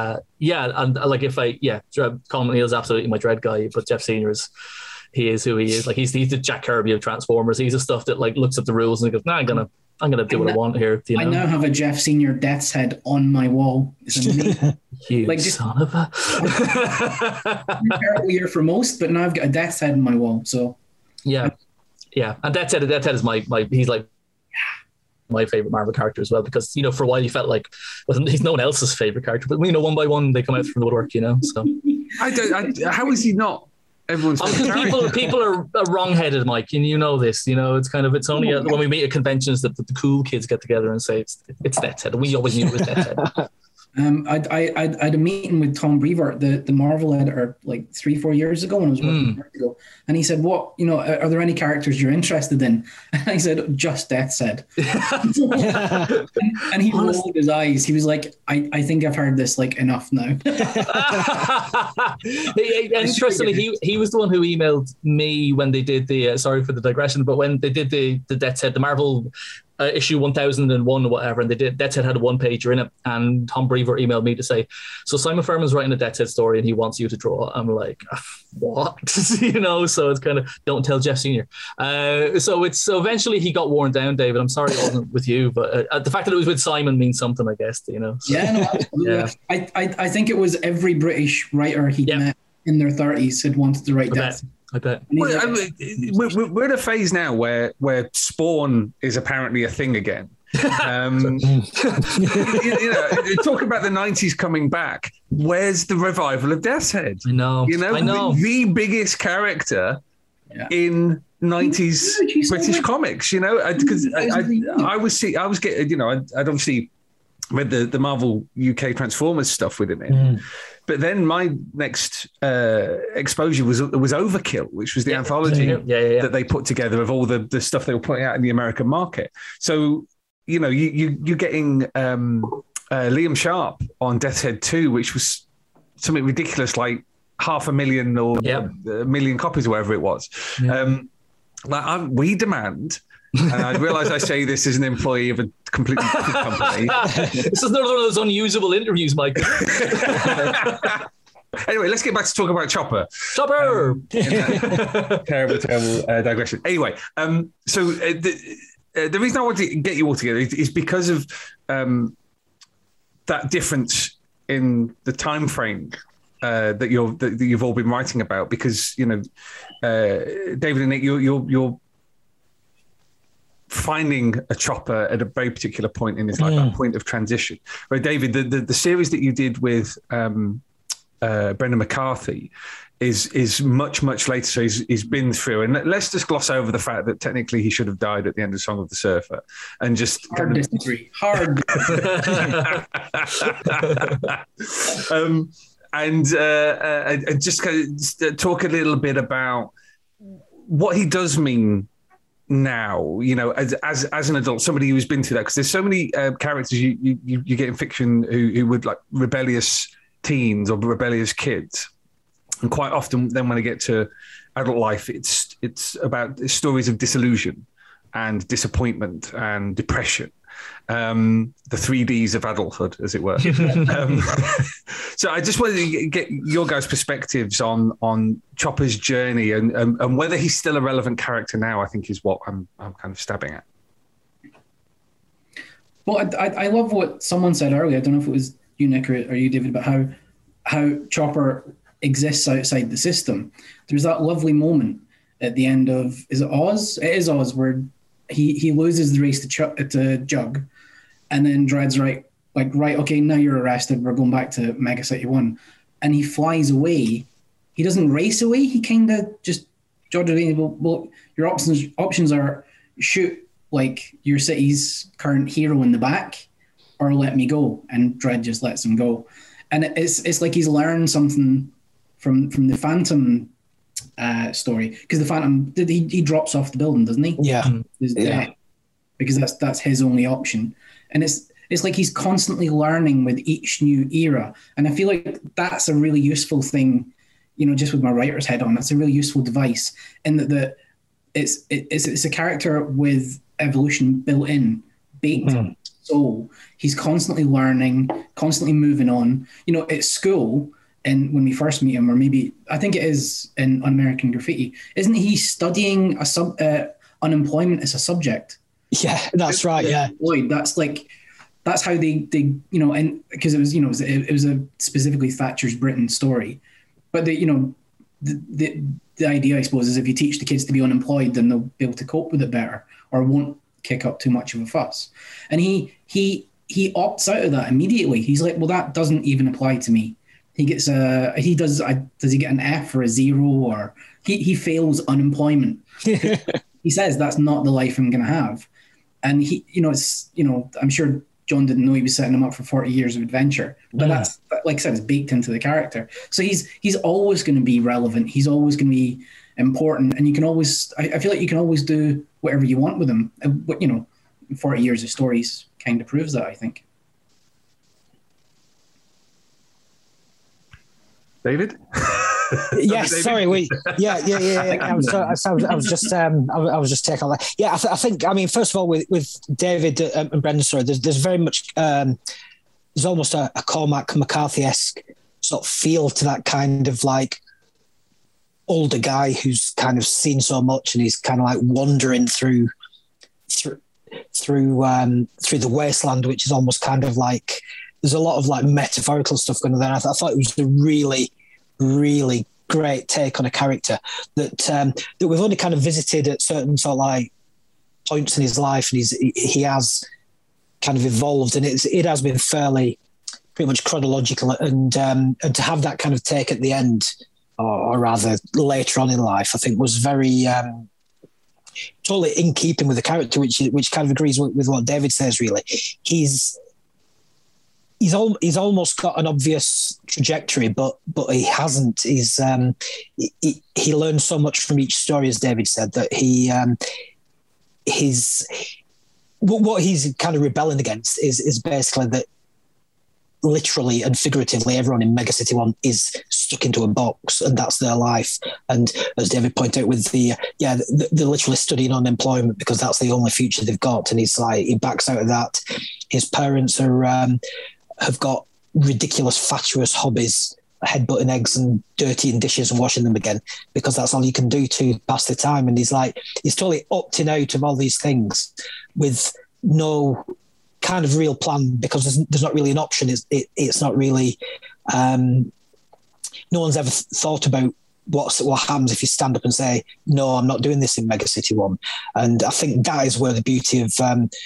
Colin McNeil is absolutely my Dredd guy, but Jeff Senior he is who he is. Like he's the Jack Kirby of Transformers. He's the stuff that like looks at the rules and goes, "Nah, I'm gonna do what I want here." I now have a Jeff Senior Death's Head on my wall. It's amazing. You son of a terrible year for most, but now I've got a Death's Head on my wall. So yeah, and Death's Head is my he's like my favorite Marvel character as well, because for a while you felt like he's no one else's favorite character, but one by one they come out from the woodwork. So how is he not everyone's because people are wrong-headed, Mike, and this. It's kind of, it's only when we meet at conventions that the cool kids get together and say it's Death's Head. We always knew it was Death's Head. I had a meeting with Tom Brevoort, the Marvel editor, like 3-4 years ago when I was working Vertigo, and he said, "What, are there any characters you're interested in?" And I said, "Just Death's Head." and he rolled his eyes. He was like, "I think I've heard this like enough now." Interestingly, he was the one who emailed me when they did the sorry for the digression, but when they did the Death's Head, the Marvel issue 1001 or whatever, and they did Death's Head had a one-pager in it, and Tom Brevoort emailed me to say, so Simon Furman's writing a Death's Head story and he wants you to draw. I'm like, what? So it's kind of, don't tell Jeff Senior. So eventually he got worn down, David. I'm sorry it wasn't with you, but the fact that it was with Simon means something, I guess. So. Yeah, no, absolutely. Yeah. I think it was every British writer he'd met in their 30s had wanted to write Death's Head. I bet. Well, we're at a phase now where Spawn is apparently a thing again. Talking about the 90s coming back, where's the revival of Death's Head? I know. The biggest character in 90s British comics. Because I was getting, I'd obviously read the Marvel UK Transformers stuff with him in. But then my next exposure was Overkill, which was the anthology that they put together of all the stuff they were putting out in the American market. So, you're getting Liam Sharp on Death's Head 2, which was something ridiculous, like 500,000 or 1 million copies or whatever it was. We demand... And I realise I say this as an employee of a completely different company. This is not one of those unusable interviews, Mike. Anyway, let's get back to talking about Chopper. Terrible digression. Anyway, so the reason I want to get you all together is because of that difference in the time frame that you've all been writing about. Because David and Nick, you're finding a Chopper at a very particular point in his life, that point of transition. Where David, the series that you did with Brendan McCarthy is much later. So he's been through, and let's just gloss over the fact that technically he should have died at the end of Song of the Surfer, and just disagree. And just kind of talk a little bit about what he does mean now, as an adult, somebody who's been through that, because there's so many characters you get in fiction who would like rebellious teens or rebellious kids, and quite often then when I get to adult life, it's about stories of disillusion and disappointment and depression, the 3Ds of adulthood, as it were. So I just wanted to get your guys' perspectives on Chopper's journey and whether he's still a relevant character now, I think is what I'm kind of stabbing at. Well, I love what someone said earlier. I don't know if it was you, Nick, or you, David, about how Chopper exists outside the system. There's that lovely moment at the end of, is it Oz? It is Oz, where he loses the race to Jug, and then Dread's right, okay, now you're arrested, we're going back to Mega City 1. And he flies away. He doesn't race away, he kind of just jogs away. Well, your options are shoot like your city's current hero in the back, or let me go. And Dread just lets him go. And it's like he's learned something from the Phantom story, because the Phantom, he drops off the building, doesn't he? Yeah. Because that's his only option. And it's like he's constantly learning with each new era. And I feel like that's a really useful thing, just with my writer's head on. It's a really useful device in that it's a character with evolution built in, baked in. So he's constantly learning, constantly moving on. At school, and when we first meet him, or maybe I think it is in Un-American Graffiti, isn't he studying unemployment as a subject? Yeah, that's right. Yeah, that's how they and because it was a specifically Thatcher's Britain story, but the idea, I suppose, is if you teach the kids to be unemployed, then they'll be able to cope with it better, or won't kick up too much of a fuss. And he opts out of that immediately. He's like, well, that doesn't even apply to me. He gets does he get an F or a 0, or he fails unemployment. He says that's not the life I'm going to have. And I'm sure John didn't know he was setting him up for 40 years of adventure. But that's, like I said, it's baked into the character. So he's always going to be relevant. He's always going to be important. And you can always, I feel like you can always do whatever you want with him. 40 years of stories kind of proves that, I think. David? Yes, sorry. Yeah. I was just taking on that. Yeah, I think. I mean, first of all, with David and Brendan's story, there's very much there's almost a Cormac McCarthy-esque sort of feel to that kind of like older guy who's kind of seen so much and he's kind of like wandering through the wasteland, which is almost kind of like there's a lot of like metaphorical stuff going on there. I thought it was a really, really great take on a character that we've only kind of visited at certain sort of like points in his life, and he has kind of evolved, and it has been fairly pretty much chronological, and to have that kind of take at the end, or rather later on in life, I think was very totally in keeping with the character, which kind of agrees with what David says. Really, he's almost got an obvious trajectory, but he hasn't. He learns so much from each story, as David said, that what he's kind of rebelling against is basically that literally and figuratively everyone in Mega City 1 is stuck into a box, and that's their life. And as David pointed out, with they're literally studying unemployment because that's the only future they've got, and he's like, he backs out of that. His parents have got ridiculous fatuous hobbies, headbutting eggs and dirtying dishes and washing them again, because that's all you can do to pass the time. And he's totally opting out of all these things with no kind of real plan, because there's not really an option. It's not really, no one's ever thought about what happens if you stand up and say, no, I'm not doing this in Mega City 1. And I think that is where the beauty of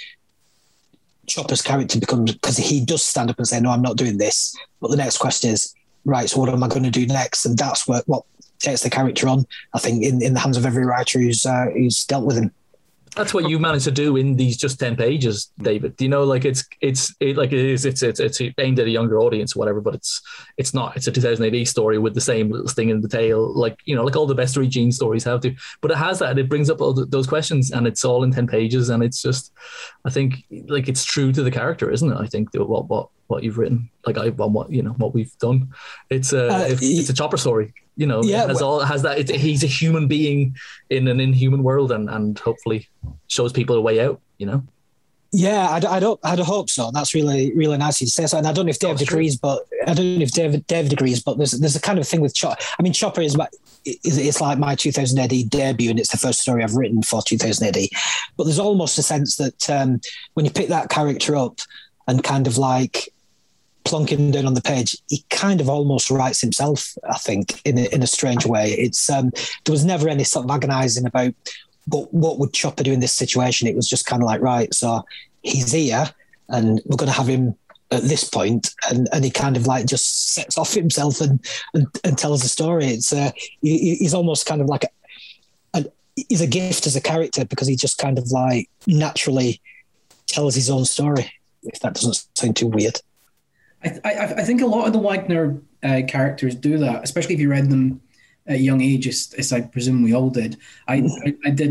Chopper's character becomes, because he does stand up and say, no, I'm not doing this. But the next question is, right, so what am I going to do next? And that's what takes the character on, I think, in the hands of every writer who's dealt with him. That's what you managed to do in these just 10 pages, David. You know, like it's aimed at a younger audience or whatever, but it's not. It's a 2000 AD story with the same little sting in the tail, like all the best Regine stories have to. But it has that. It brings up all those questions, and it's all in 10 pages, and it's just, I think, like, it's true to the character, isn't it? I think what you've written, like what we've done. It's a Chopper story. Has that. He's a human being in an inhuman world, and hopefully shows people a way out. Yeah, I'd hope so. That's really, really nice of you to say so. And I don't know if David agrees, but David agrees. But there's a kind of thing with Chopper. I mean, Chopper it's like my 2000 AD debut, and it's the first story I've written for 2000 AD. But there's almost a sense that when you pick that character up and kind of like plonk him down on the page, he kind of almost writes himself, I think, in a strange way. It's there was never any sort of agonizing about what would Chopper do in this situation. It was just kind of like, right, so he's here and we're going to have him at this point, and he kind of like just sets off himself and tells the story. It's he's almost kind of like he's a gift as a character, because he just kind of like naturally tells his own story, if that doesn't sound too weird. I think a lot of the Wagner characters do that, especially if you read them at a young age, as I presume we all did. I did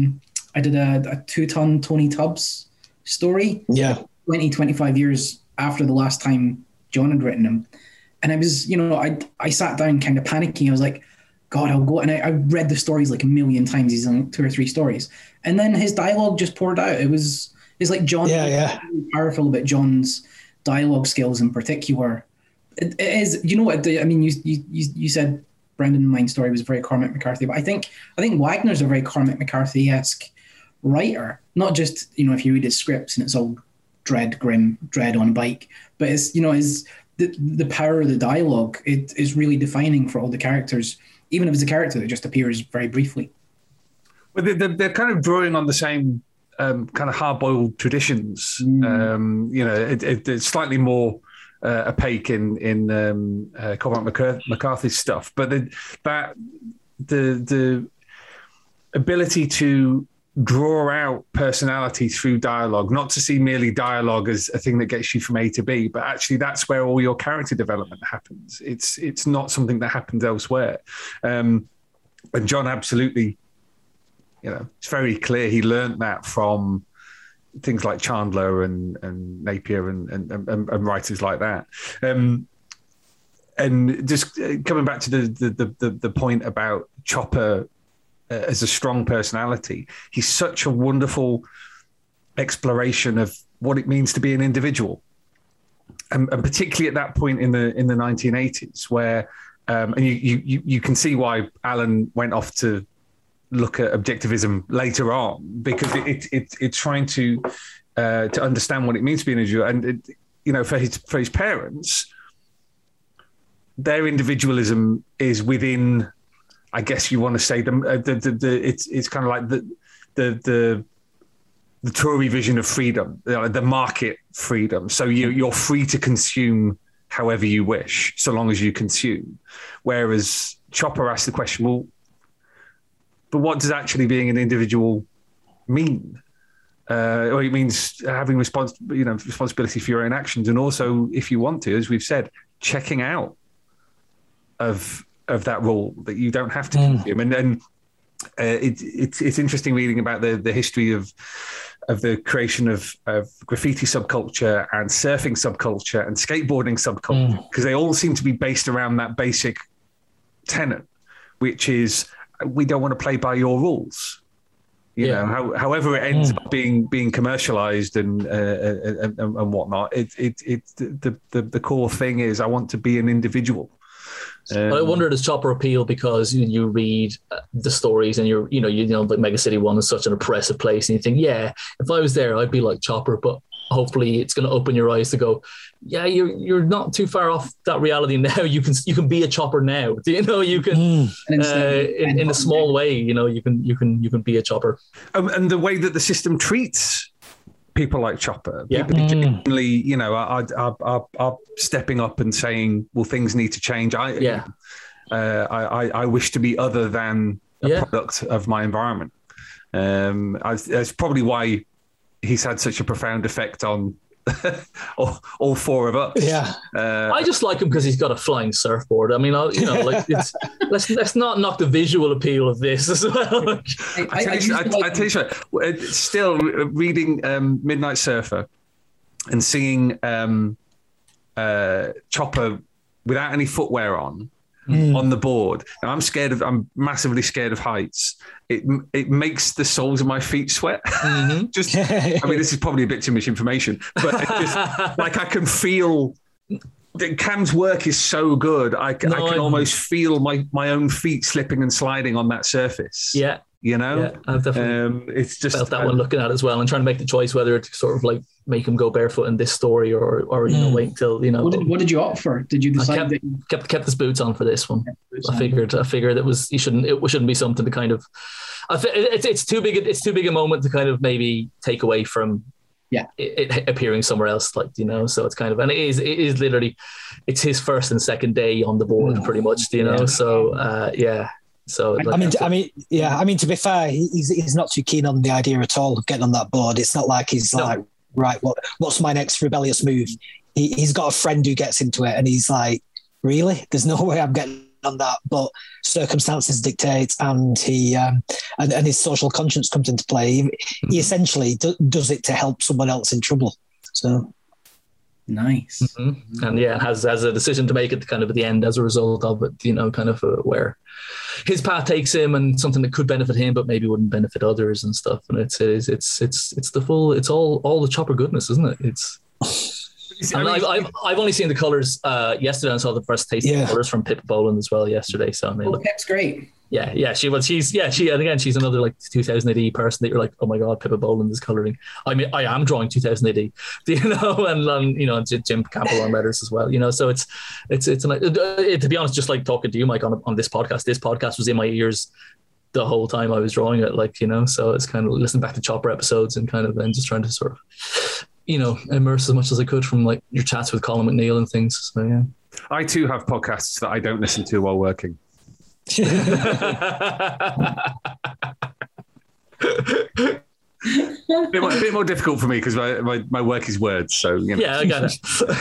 a 2-ton Tony Tubbs story. Yeah, 25 years after the last time John had written him, and I was, I sat down kind of panicking. I was like, God, I'll go, and I read the stories like a million times. He's on 2 or 3 stories, and then his dialogue just poured out. It's like John. Yeah. Really powerful about John's dialogue skills in particular. It is, I mean, you said Brendan Mine's story was very Cormac McCarthy, but I think Wagner's a very Cormac McCarthy-esque writer. Not just, if you read his scripts and it's all grim dread on a bike, but it's, the power of the dialogue. It is really defining for all the characters, even if it's a character that just appears very briefly. Well, they're kind of drawing on the same kind of hard-boiled traditions. It's slightly more opaque in Cormac McCarthy's stuff, but the ability to draw out personality through dialogue, not to see merely dialogue as a thing that gets you from A to B, but actually that's where all your character development happens. It's not something that happens elsewhere. And John absolutely, it's very clear he learned that from things like Chandler and Napier and writers like that. And just coming back to the point about Chopper as a strong personality, he's such a wonderful exploration of what it means to be an individual, and particularly at that point in the 1980s, where and you can see why Alan went off to look at objectivism later on, because it's trying to understand what it means to be an individual, and for his parents, their individualism is within, I guess you want to say, it's kind of like the Tory vision of freedom, the market freedom. So you're free to consume however you wish, so long as you consume. Whereas Chopper asked the question, well, but what does actually being an individual mean? Well, it means having responsibility for your own actions, and also, if you want to, as we've said, checking out of that rule that you don't have to consume. And then it's interesting reading about the history of the creation of graffiti subculture and surfing subculture and skateboarding subculture, because they all seem to be based around that basic tenet, which is we don't want to play by your rules. However it ends up being commercialized and whatnot. The core thing is I want to be an individual. I wonder, does Chopper appeal because you read the stories and like Mega City 1 is such an oppressive place, and you think, yeah, if I was there, I'd be like Chopper, but hopefully it's going to open your eyes to go, yeah, you're not too far off that reality now. You can be a Chopper now. You can in a small way, you can be a Chopper. And the way that the system treats people like Chopper, people genuinely, are stepping up and saying, well, things need to change. I wish to be other than a product of my environment. That's probably why he's had such a profound effect on all four of us. Yeah, I just like him because he's got a flying surfboard. I mean, let's not knock the visual appeal of this as well. I tell you what, still reading Midnight Surfer and seeing Chopper without any footwear on the board. And I'm massively scared of heights. It makes the soles of my feet sweat. I mean, this is probably a bit too much information, but it's just like I can feel that Cam's work is so good. I can almost feel my own feet slipping and sliding on that surface. Yeah. I've definitely it's just felt that one looking at it as well, and trying to make the choice whether to sort of like make him go barefoot in this story or wait until What did you opt for? Did you decide? I kept his boots on for this one. I figured it shouldn't be something to kind of. It's too big. It's too big a moment to kind of maybe take away from. It appearing somewhere else, So it's kind of, and it is literally, it's his first and second day on the board, pretty much. So So to be fair, he's not too keen on the idea at all of getting on that board. It's not like he's like, right, what's my next rebellious move? He's got a friend who gets into it, and he's like, really? There's no way I'm getting on that. But circumstances dictate, and he and his social conscience comes into play. He essentially does it to help someone else in trouble. So. Nice. And has a decision to make at the end as a result of it, where his path takes him, and something that could benefit him but maybe wouldn't benefit others and stuff. And it's all the Chopper goodness, isn't it? I've only seen the colours yesterday, and saw the first taste of the colours from Pippa Boland as well yesterday. So I mean, Pip's great. She's another like 2000 AD person that you're like, oh my god, Pippa Boland is colouring. I mean, I am drawing 2000 AD, and Jim Campbell on letters as well. So it's to be honest, just like talking to you, Mike, on this podcast. This podcast was in my ears the whole time I was drawing it, So it's kind of listening back to Chopper episodes and just trying to sort of, immerse as much as I could from like your chats with Colin McNeil and things. So yeah, I too have podcasts that I don't listen to while working. A bit more difficult for me because my work is words. So Yeah, I got it.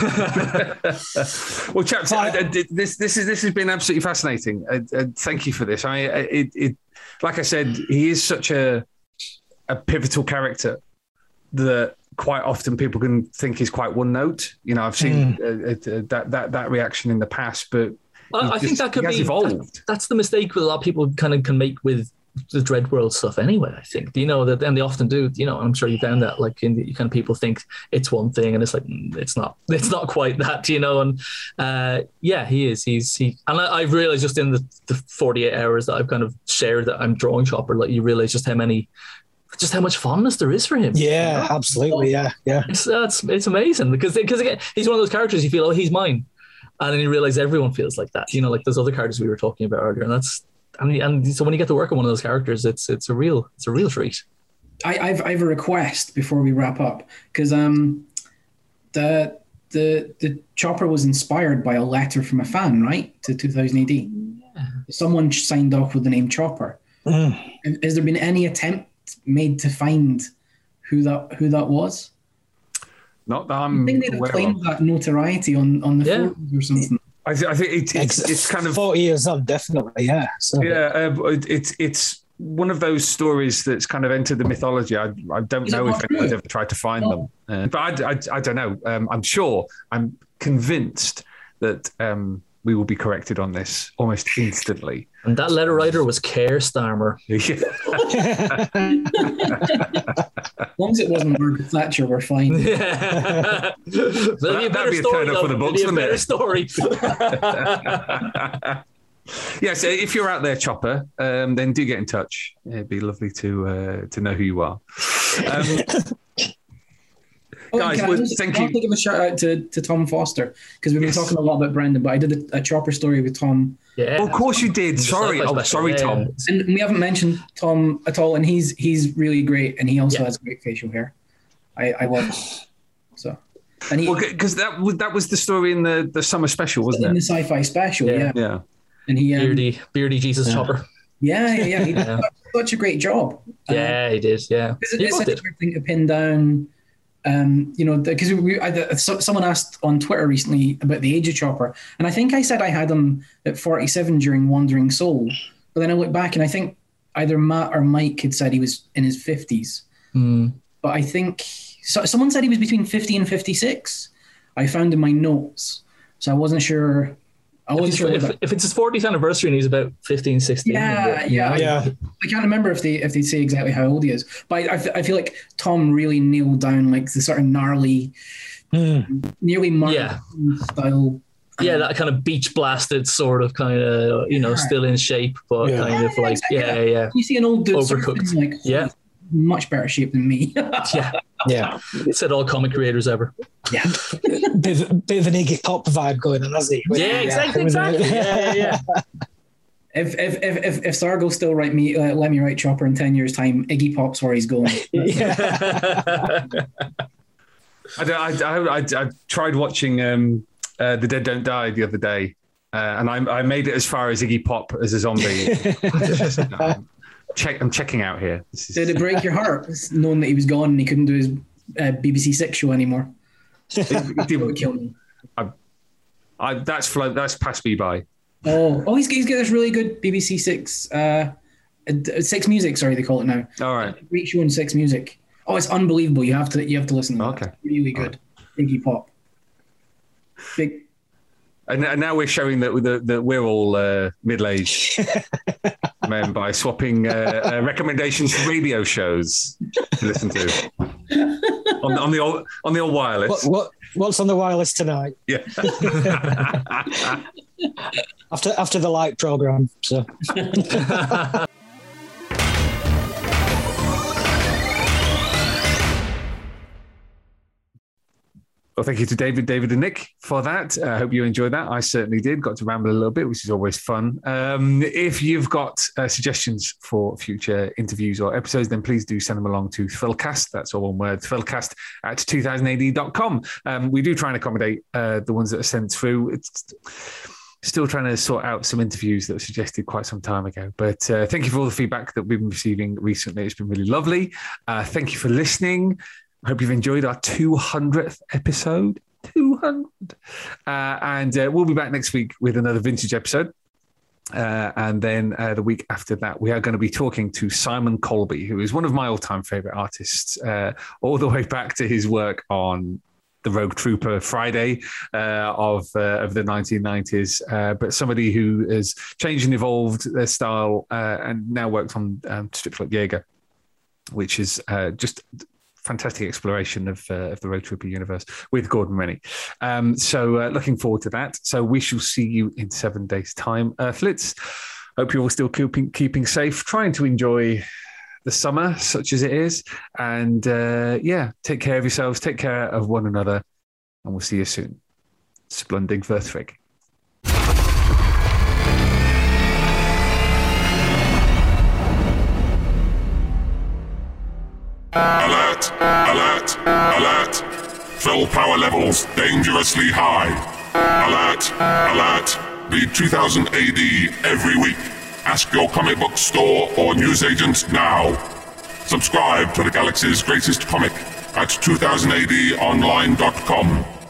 Well, chaps, this has been absolutely fascinating. Thank you for this. Like I said, he is such a pivotal character that quite often people can think he's quite one note. I've seen that reaction in the past, but I think that could be evolved. That's the mistake that a lot of people kind of can make with the Dread World stuff anyway. I think that, and they often do. I'm sure you found that, like, in the kind of people think it's one thing, and it's like it's not quite that. And he is. And I've realized just in the 48 hours that I've kind of shared that I'm drawing Chopper, like, you realize just how much fondness there is for him. Yeah, absolutely. Yeah. It's amazing because again, he's one of those characters you feel, oh, he's mine, and then you realize everyone feels like that. Like those other characters we were talking about earlier, and so when you get to work on one of those characters, it's a real treat. I've a request before we wrap up, because the Chopper was inspired by a letter from a fan, right, to 2000 AD. Yeah. Someone signed off with the name Chopper. Has there been any attempt made to find who that was? Not that I'm I think they'd have claimed that notoriety on the forums or something. I think it's kind of 40 years on, definitely, yeah. So. Yeah, it's one of those stories that's kind of entered the mythology. I don't know if anyone's ever tried to find them, but I don't know. I'm convinced that we will be corrected on this almost instantly. And that letter writer was Keir Starmer. As long as it wasn't Margaret Thatcher, we're fine. That'd be a better story. For the books, a better story. Yes, if you're out there, Chopper, then do get in touch. It'd be lovely to know who you are. Guys, thank you. I'll give a shout out to Tom Foster, because we've been talking a lot about Brendan, but I did a Chopper story with Tom. Yeah, of course you did. Sorry, Tom. And we haven't mentioned Tom at all, and he's really great, and he also has great facial hair. I love so. Because that was the story in the summer special, wasn't it? In the sci-fi special, yeah. And he beardy Jesus Chopper. Yeah. He did such a great job. Yeah, he did. Yeah, it's such a weird thing to pin down. Because someone asked on Twitter recently about the age of Chopper, and I think I said I had him at 47 during Wandering Soul, but then I look back and I think either Matt or Mike had said he was in his 50s. But I think someone said he was between 50 and 56. I found in my notes, so I wasn't sure. If it's his 40th anniversary and he's about 15, 16. Yeah. I can't remember if they say exactly how old he is, but I feel like Tom really nailed down like the sort of gnarly, nearly Martin style. That kind of beach blasted sort of kind of, still in shape, but kind of like, You see an old dude overcooked. Like, much better shape than me. Yeah. Said all comic creators ever. Yeah. bit of an Iggy Pop vibe going on, hasn't he? Exactly. Yeah. If Sargo still let me write Chopper in 10 years' time, Iggy Pop's where he's going. I tried watching The Dead Don't Die the other day, and I made it as far as Iggy Pop as a zombie. I'm checking out here. Did it break your heart knowing that he was gone and he couldn't do his BBC Six show anymore? It would kill me. That's passed me by. Oh, he's got this really good BBC Six Six Music. Sorry, they call it now. All right, great show on Six Music. Oh, it's unbelievable. You have to listen to it. Okay, it's really good. Iggy Pop. Big. And now we're showing that we're all middle-aged men by swapping recommendations for radio shows to listen to on the old wireless. What's on the wireless tonight? Yeah. after the light program. So. Well, thank you to David and Nick for that. I hope you enjoyed that. I certainly did. Got to ramble a little bit, which is always fun. If you've got suggestions for future interviews or episodes, then please do send them along to Thrillcast. That's all one word, thrillcast@2000ad.com. We do try and accommodate the ones that are sent through. Still trying to sort out some interviews that were suggested quite some time ago. But thank you for all the feedback that we've been receiving recently. It's been really lovely. Thank you for listening. I hope you've enjoyed our 200th episode. 200. And we'll be back next week with another vintage episode. And then the week after that, we are going to be talking to Simon Colby, who is one of my all-time favorite artists, all the way back to his work on the Rogue Trooper Friday of the 1990s, but somebody who has changed and evolved their style and now works on strips like Jaeger, which is just fantastic exploration of the Rogue Trooper universe with Gordon Rennie. So looking forward to that. So we shall see you in 7 days' time, Earthlets. Hope you're all still keeping safe, trying to enjoy the summer, such as it is. And take care of yourselves, take care of one another, and we'll see you soon. Splundig Verthrig. Alert! Alert! Alert! Fill power levels dangerously high. Alert! Alert! Read 2000 AD every week. Ask your comic book store or newsagent now. Subscribe to the Galaxy's Greatest Comic at 2000ADonline.com.